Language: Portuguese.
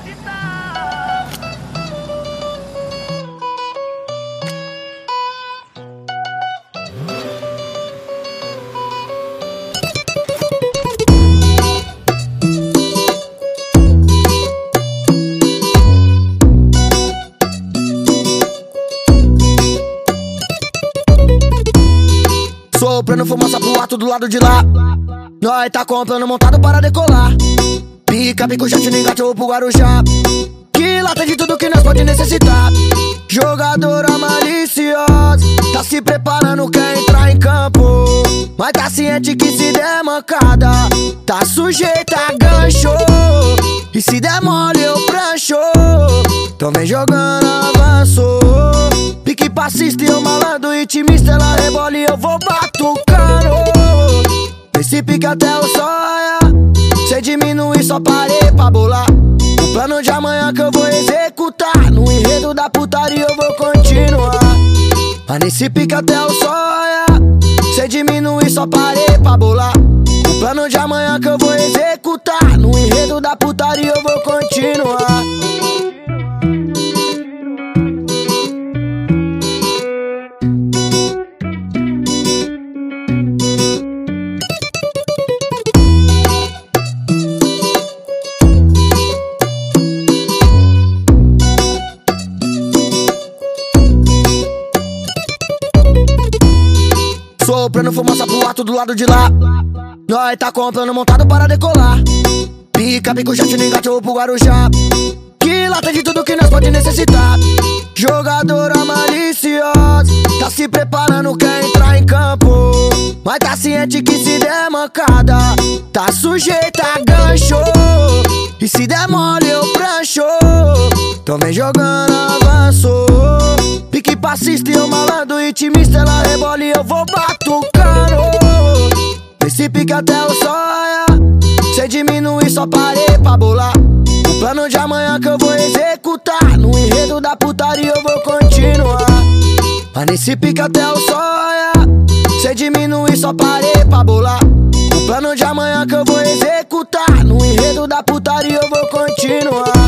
Soprando fumaça pro alto do lado de lá. Nós tá comprando montado para decolar. Pica, pico, chat, engatou pro Guarujá. Que lá tem de tudo que nós pode necessitar. Jogadora maliciosa, tá se preparando, quer entrar em campo. Mas tá ciente que se der mancada, tá sujeita a gancho. E se der mole eu prancho. Então vem jogando avanço. Pique passista e eu malandro intimista, ela rebola e eu vou batucando. Esse pique até o sonha. Cê diminui, só parei pra bolar. O plano de amanhã que eu vou executar. No enredo da putaria eu vou continuar. Mas nesse pique até o sonha. Cê diminui, só parei pra bolar. O plano de amanhã que eu vou executar. No enredo da putaria eu vou continuar. Soprando fumaça pro alto do lado de lá. Nós tá comprando montado para decolar. Pica, pico, chat, engatou pro Guarujá. Que lá tem de tudo que nós pode necessitar. Jogadora maliciosa, tá se preparando, quer entrar em campo. Mas tá ciente que se der mancada, tá sujeita a gancho. E se der mole eu prancho. Então vem jogando avanço. Pique passista e eu malandro intimista, ela rebola e eu vou batucando. Esse pique até o sonha. Cê diminui, só parei pra bolar. O plano de amanhã que eu vou executar. No enredo da putaria eu vou continuar. Mas nesse pique até o sonha. Cê diminui, só parei pra bolar. O plano de amanhã que eu vou executar. No enredo da putaria eu vou continuar.